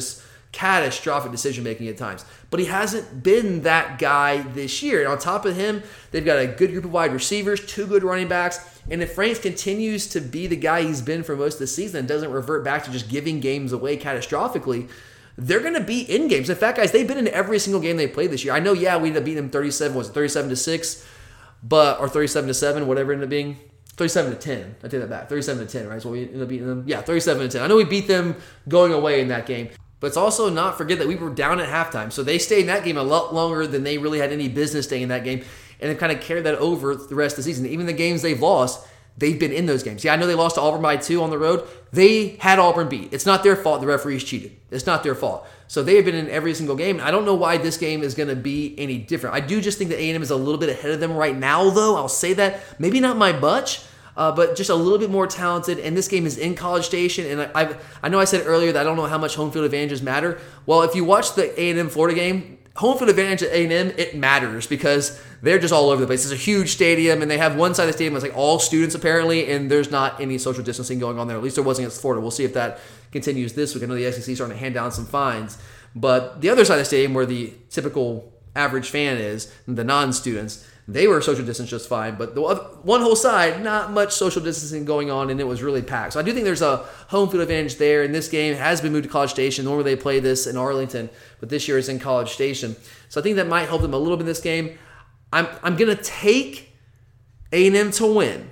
catastrophic decision-making at times. But he hasn't been that guy this year. And on top of him, they've got a good group of wide receivers, two good running backs. And if Franks continues to be the guy he's been for most of the season and doesn't revert back to just giving games away catastrophically, they're going to be in games. In fact, guys, they've been in every single game they played this year. I know, yeah, we ended up beating them thirty-seven, was it thirty-seven to six, but or thirty-seven to seven, whatever it ended up being. thirty-seven to ten. I take that back. thirty-seven to ten, right? So we ended up beating them. Yeah, thirty-seven to ten. I know we beat them going away in that game. But it's also not forget that we were down at halftime. So they stayed in that game a lot longer than they really had any business staying in that game. And they've kind of carried that over the rest of the season. Even the games they've lost, they've been in those games. Yeah, I know they lost to Auburn by two on the road. They had Auburn beat. It's not their fault the referees cheated. It's not their fault. So they have been in every single game. I don't know why this game is going to be any different. I do just think that A and M is a little bit ahead of them right now, though. I'll say that. Maybe not by much. Uh, but just a little bit more talented, and this game is in College Station, and I I've, I know I said earlier that I don't know how much home field advantages matter. Well, if you watch the A and M Florida game, home field advantage at A and M, it matters because they're just all over the place. It's a huge stadium, and they have one side of the stadium that's like all students apparently, and there's not any social distancing going on there. At least there wasn't against Florida. We'll see if that continues this week. I know the S E C is starting to hand down some fines, but the other side of the stadium where the typical average fan is, the non-students, they were social distance just fine, but the other, one whole side, not much social distancing going on, and it was really packed. So I do think there's a home field advantage there, and this game has been moved to College Station. Normally they play this in Arlington, but this year it's in College Station. So I think that might help them a little bit in this game. I'm I'm going to take A and M to win,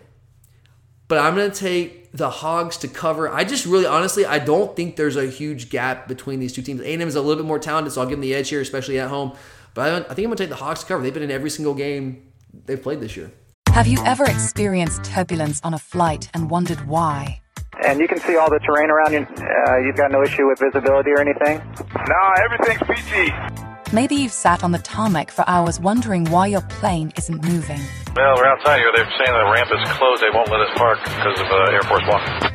but I'm going to take the Hogs to cover. I just really, honestly, I don't think there's a huge gap between these two teams. A and M is a little bit more talented, so I'll give them the edge here, especially at home. But I, I think I'm going to take the Hogs to cover. They've been in every single game they've played this year. Have you ever experienced turbulence on a flight and wondered why? And you can see all the terrain around you. Uh, you've got no issue with visibility or anything? No, everything's peachy. Maybe you've sat on the tarmac for hours wondering why your plane isn't moving. Well, we're outside here. They're saying the ramp is closed. They won't let us park because of uh, Air Force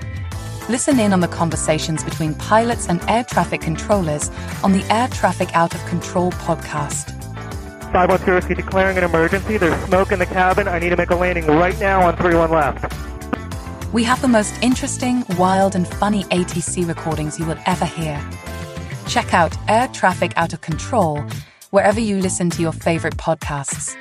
One. Listen in on the conversations between pilots and air traffic controllers on the Air Traffic Out of Control podcast. five one two, Whiskey declaring an emergency. There's smoke in the cabin. I need to make a landing right now on three one left. We have the most interesting, wild, and funny A T C recordings you will ever hear. Check out Air Traffic Out of Control wherever you listen to your favorite podcasts.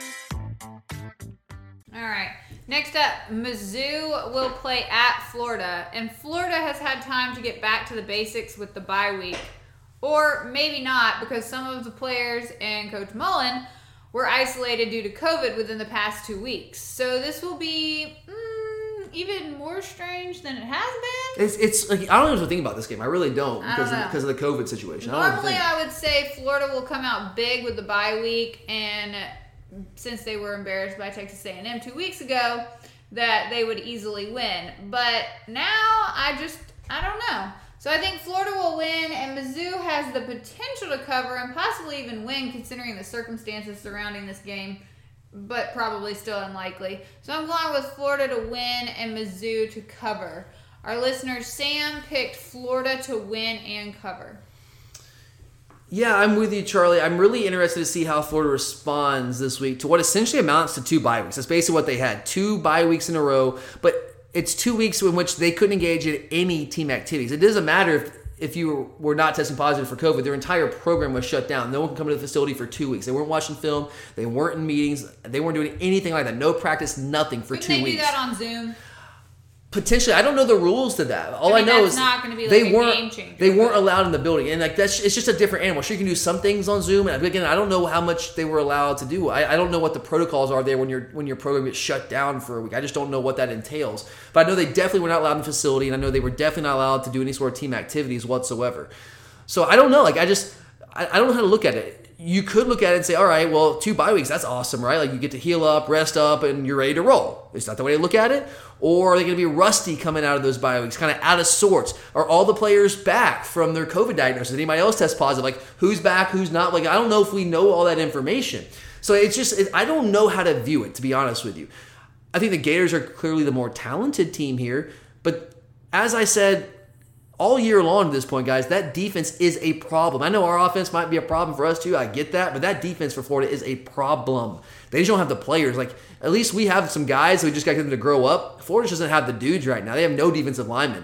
All right. Next up, Mizzou will play at Florida, and Florida has had time to get back to the basics with the bye week. Or maybe not, because some of the players and Coach Mullen were isolated due to COVID within the past two weeks. So this will be mm, even more strange than it has been. It's, it's like, I don't even think about this game. I really don't because, don't of, because of the COVID situation. Normally, I, don't think. I would say Florida will come out big with the bye week, and since they were embarrassed by Texas A and M two weeks ago, that they would easily win. But now, I just, I don't know. So I think Florida will win, and Mizzou has the potential to cover and possibly even win considering the circumstances surrounding this game, but probably still unlikely. So I'm going with Florida to win and Mizzou to cover. Our listener Sam picked Florida to win and cover. Yeah, I'm with you, Charlie. I'm really interested to see how Florida responds this week to what essentially amounts to two bye weeks. That's basically what they had, two bye weeks in a row, but it's two weeks in which they couldn't engage in any team activities. It doesn't matter if, if you were not testing positive for COVID. Their entire program was shut down. No one could come to the facility for two weeks. They weren't watching film. They weren't in meetings. They weren't doing anything like that. No practice, nothing for Couldn't two they weeks. do that on Zoom? Potentially, I don't know the rules to that. All I, I mean, know that's is not gonna be like they a weren't game changer, they weren't but- allowed in the building, and like that's it's just a different animal. Sure, you can do some things on Zoom, and again, I don't know how much they were allowed to do. I, I don't know what the protocols are there when your when your program gets shut down for a week. I just don't know what that entails. But I know they definitely were not allowed in the facility, and I know they were definitely not allowed to do any sort of team activities whatsoever. So I don't know. Like I just I, I don't know how to look at it. You could look at it and say, all right, well, two bye weeks, that's awesome, right? Like you get to heal up, rest up, and you're ready to roll. Is that the way to look at it? Or are they going to be rusty coming out of those bye weeks, kind of out of sorts? Are all the players back from their COVID diagnosis? Did anybody else test positive? Like who's back, who's not? Like I don't know if we know all that information. So it's just, it, I don't know how to view it, to be honest with you. I think the Gators are clearly the more talented team here. But as I said, all year long at this point, guys, that defense is a problem. I know our offense might be a problem for us too. I get that. But that defense for Florida is a problem. They just don't have the players. Like, at least we have some guys who just got them to grow up. Florida just doesn't have the dudes right now. They have no defensive linemen.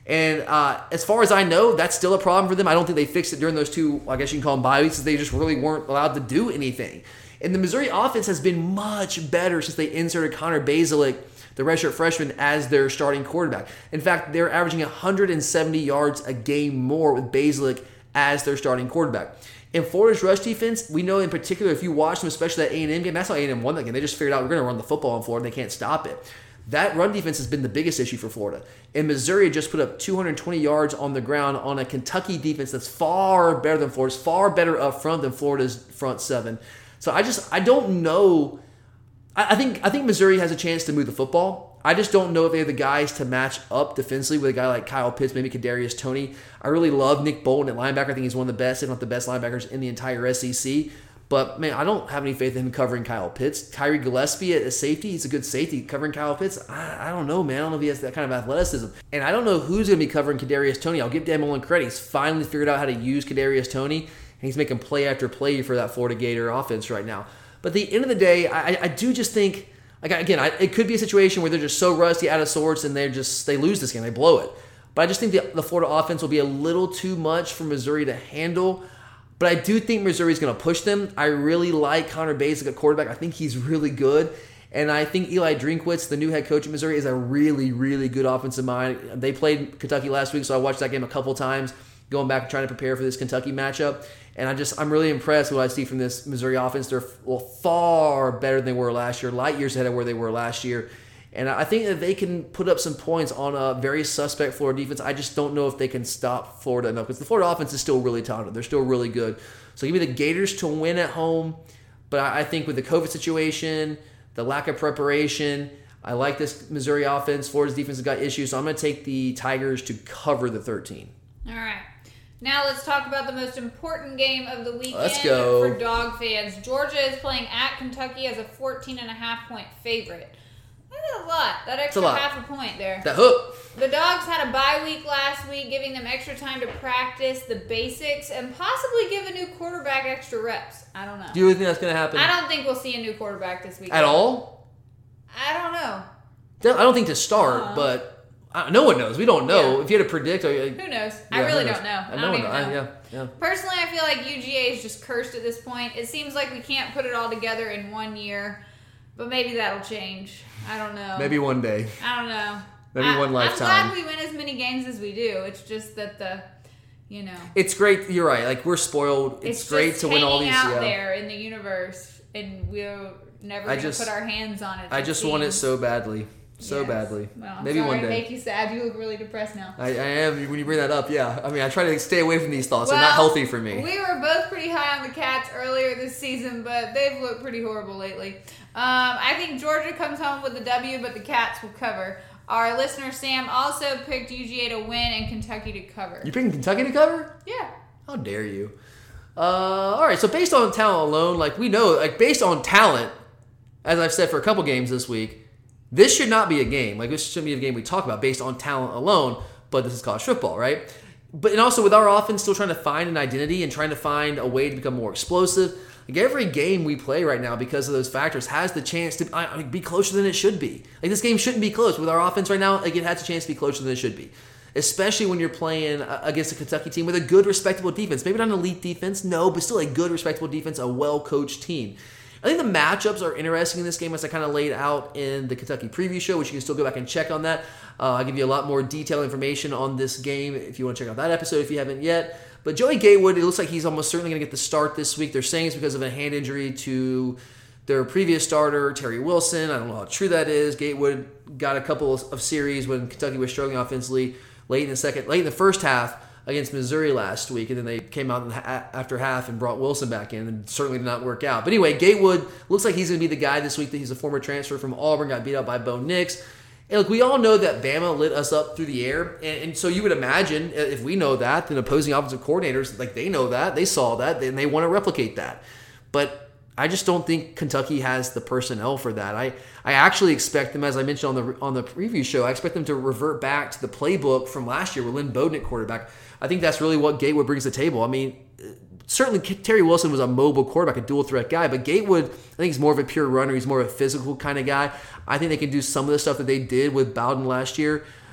And uh, as far as I know, that's still a problem for them. I don't think they fixed it during those two, I guess you can call them bye weeks, because they just really weren't allowed to do anything. And the Missouri offense has been much better since they inserted Connor Bazelak, the redshirt freshman, as their starting quarterback. In fact, they're averaging one hundred seventy yards a game more with Bazelak as their starting quarterback. In Florida's rush defense, we know in particular, if you watch them, especially that A and M game, that's how A and M won that game. They just figured out we're going to run the football in Florida, and they can't stop it. That run defense has been the biggest issue for Florida. And Missouri just put up two hundred twenty yards on the ground on a Kentucky defense that's far better than Florida's, far better up front than Florida's front seven. So I just, I don't know. I, I think I think Missouri has a chance to move the football. I just don't know if they have the guys to match up defensively with a guy like Kyle Pitts, maybe Kadarius Toney. I really love Nick Bolton at linebacker. I think he's one of the best, if not the best linebackers in the entire S E C. But, man, I don't have any faith in him covering Kyle Pitts. Tyree Gillespie at safety, he's a good safety. Covering Kyle Pitts, I, I don't know, man. I don't know if he has that kind of athleticism. And I don't know who's going to be covering Kadarius Toney. I'll give Dan Mullen credit. He's finally figured out how to use Kadarius Toney, and he's making play after play for that Florida Gator offense right now. But at the end of the day, I, I do just think, like again, I, it could be a situation where they're just so rusty, out of sorts, and they just they lose this game, they blow it. But I just think the, the Florida offense will be a little too much for Missouri to handle. But I do think Missouri's going to push them. I really like Connor Bazelak at quarterback. I think he's really good. And I think Eli Drinkwitz, the new head coach of Missouri, is a really, really good offensive mind. They played Kentucky last week, so I watched that game a couple times, going back and trying to prepare for this Kentucky matchup. And I just, I'm really impressed with what I see from this Missouri offense. They're well, far better than they were last year, light years ahead of where they were last year. And I think that they can put up some points on a very suspect Florida defense. I just don't know if they can stop Florida enough, because the Florida offense is still really talented. They're still really good. So give me the Gators to win at home. But I think with the COVID situation, the lack of preparation, I like this Missouri offense. Florida's defense has got issues. So I'm going to take the Tigers to cover the thirteen. All right. Now let's talk about the most important game of the weekend Let's go. for dog fans. Georgia is playing at Kentucky as a fourteen and a half point favorite. That's a lot. That extra lot. half a point there. That hook. The Dogs had a bye week last week, giving them extra time to practice the basics and possibly give a new quarterback extra reps. I don't know. Do you really think that's going to happen? I don't think we'll see a new quarterback this week. At all? I don't know. I don't think to start, uh, but uh, no one knows. We don't know. Yeah. If you had to predict. Uh, who knows? Yeah, I really knows? don't know. I, I don't even know. I, yeah, yeah. Personally, I feel like U G A is just cursed at this point. It seems like we can't put it all together in one year, but maybe that'll change. I don't know. Maybe one day. I don't know. Maybe I, one lifetime. I'm glad we win as many games as we do. It's just that the, you know. It's great. You're right. Like, we're spoiled. It's, it's great just to win all these. out Yeah. there in the universe, and we're never going to put our hands on it. I just seems. want it so badly. So yes. badly. Well, I'm Maybe sorry one to day. make you sad. You look really depressed now. I, I am. When you bring that up, yeah. I mean, I try to stay away from these thoughts. Well, They're not healthy for me. We were both pretty high on the Cats earlier this season, but they've looked pretty horrible lately. Um, I think Georgia comes home with a W, but the Cats will cover. Our listener Sam also picked U G A to win and Kentucky to cover. You picking Kentucky to cover? Yeah. How dare you? Uh, all right. So based on talent alone, like we know, like based on talent, as I've said for a couple games this week, this should not be a game. Like, this shouldn't be a game we talk about based on talent alone, but this is college football, right? But and also with our offense still trying to find an identity and trying to find a way to become more explosive. Like, every game we play right now because of those factors has the chance to I mean, be closer than it should be. Like, this game shouldn't be close. With our offense right now, like, it has a chance to be closer than it should be. Especially when you're playing against a Kentucky team with a good, respectable defense. Maybe not an elite defense, no, but still a good, respectable defense, a well-coached team. I think the matchups are interesting in this game, as I kind of laid out in the Kentucky preview show, which you can still go back and check on that. Uh, I'll give you a lot more detailed information on this game if you want to check out that episode if you haven't yet. But Joey Gatewood, it looks like he's almost certainly going to get the start this week. They're saying it's because of a hand injury to their previous starter, Terry Wilson. I don't know how true that is. Gatewood got a couple of series when Kentucky was struggling offensively late in the second, late in the first half against Missouri last week, and then they came out after half and brought Wilson back in, and certainly did not work out. But anyway, Gatewood looks like he's going to be the guy this week. That he's a former transfer from Auburn, got beat out by Bo Nix. And look, we all know that Bama lit us up through the air, and, and so you would imagine if we know that, then opposing offensive coordinators, like they know that, they saw that, and they want to replicate that. But I just don't think Kentucky has the personnel for that. I, I actually expect them, as I mentioned on the on the preview show, I expect them to revert back to the playbook from last year with Lynn Bowden at quarterback. I think that's really what Gatewood brings to the table. I mean, certainly Terry Wilson was a mobile quarterback, a dual threat guy, but Gatewood, I think he's more of a pure runner. He's more of a physical kind of guy. I think they can do some of the stuff that they did with Bowden last year.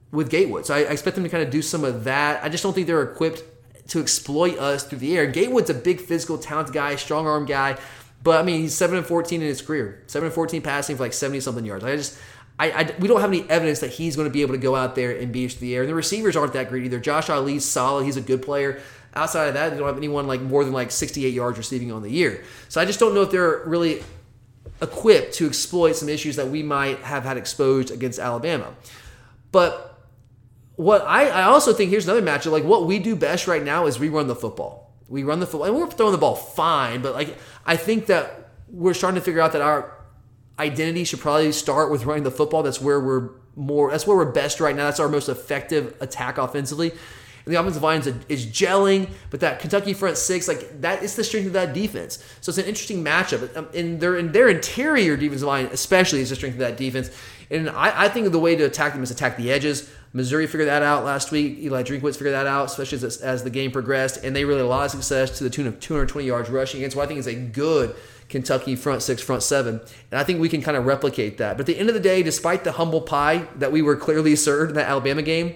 with Gatewood. So I, I expect them to kind of do some of that. I just don't think they're equipped to exploit us through the air. Gatewood's a big physical, talented guy, strong arm guy, but I mean, he's seven and fourteen in his career. seven and fourteen passing for like seventy-something yards. I just, I, I, we don't have any evidence that he's going to be able to go out there and beat us through the air. And the receivers aren't that great either. Josh Ali's solid. He's a good player. Outside of that, they don't have anyone like more than like sixty-eight yards receiving on the year. So I just don't know if they're really equipped to exploit some issues that we might have had exposed against Alabama. But what I, I also think, here's another matchup, like what we do best right now is we run the football. We run the football, and we're throwing the ball fine, but like I think that we're starting to figure out that our identity should probably start with running the football. That's where we're more, that's where we're best right now. That's our most effective attack offensively. And the offensive line is, is gelling, but that Kentucky front six, like that is the strength of that defense. So it's an interesting matchup. In their, in their interior defensive line, especially, is the strength of that defense. And I, I think the way to attack them is attack the edges. Missouri figured that out last week. Eli Drinkwitz figured that out, especially as, as the game progressed. And they really had a lot of success to the tune of two hundred twenty yards rushing against what I think is a good Kentucky front six, front seven. And I think we can kind of replicate that. But at the end of the day, despite the humble pie that we were clearly served in that Alabama game,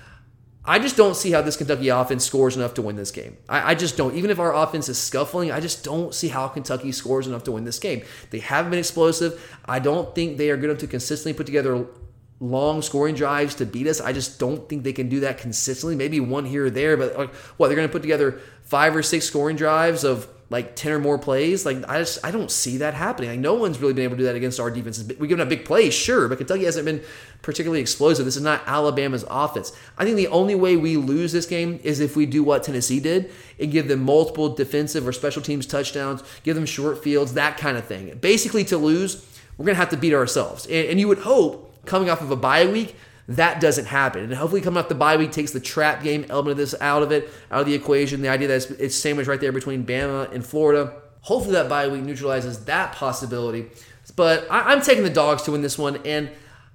I just don't see how this Kentucky offense scores enough to win this game. I, I just don't. Even if our offense is scuffling, I just don't see how Kentucky scores enough to win this game. They haven't been explosive. I don't think they are good enough to consistently put together long scoring drives to beat us. I just don't think they can do that consistently. Maybe one here or there, but like, what, they're going to put together five or six scoring drives of like ten or more plays? Like I just I don't see that happening. Like no one's really been able to do that against our defenses. We give them big plays, sure, but Kentucky hasn't been particularly explosive. This is not Alabama's offense. I think the only way we lose this game is if we do what Tennessee did and give them multiple defensive or special teams touchdowns, give them short fields, that kind of thing. Basically, to lose, we're going to have to beat ourselves. And, and you would hope, coming off of a bye week, that doesn't happen. And hopefully coming off the bye week takes the trap game element of this out of it, out of the equation. The idea that it's, it's sandwiched right there between Bama and Florida. Hopefully that bye week neutralizes that possibility. But I, I'm taking the dogs to win this one. And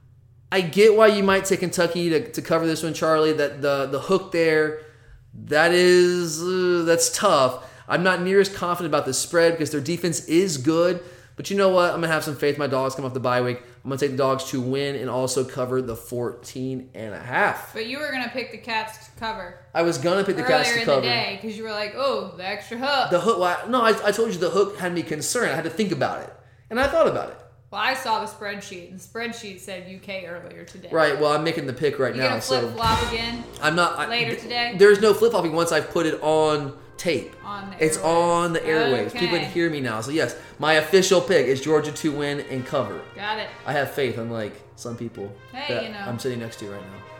I get why you might take Kentucky to, to cover this one, Charlie. That the, the hook there, that is, uh, that's tough. I'm not near as confident about the spread because their defense is good. But you know what? I'm going to have some faith. My dogs come off the bye week. I'm going to take the dogs to win and also cover the fourteen and a half. But you were going to pick the Cats to cover. I was going to pick the Cats to cover. Earlier in the day because you were like, oh, the extra hook. The hook. Well, no, I, I told you the hook had me concerned. I had to think about it. And I thought about it. Well, I saw the spreadsheet, and the spreadsheet said U K earlier today. Right. Well, I'm making the pick right you now. You going to flip-flop so again I'm not, I, later today? There's no flip-flopping once I've put it on tape. On the it's on the airwaves. Okay. People can hear me now. So, yes, my official pick is Georgia to win and cover. Got it. I have faith, unlike some people hey, that you know. I'm sitting next to right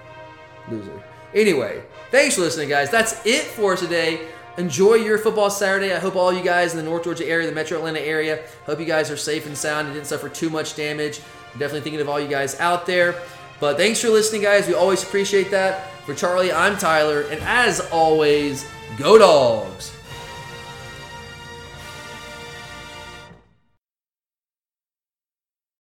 now. Loser. Anyway, thanks for listening, guys. That's it for today. Enjoy your football Saturday. I hope all you guys in the North Georgia area, the Metro Atlanta area, hope you guys are safe and sound and didn't suffer too much damage. I'm definitely thinking of all you guys out there. But thanks for listening, guys. We always appreciate that. For Charlie, I'm Tyler. And as always, go Dogs!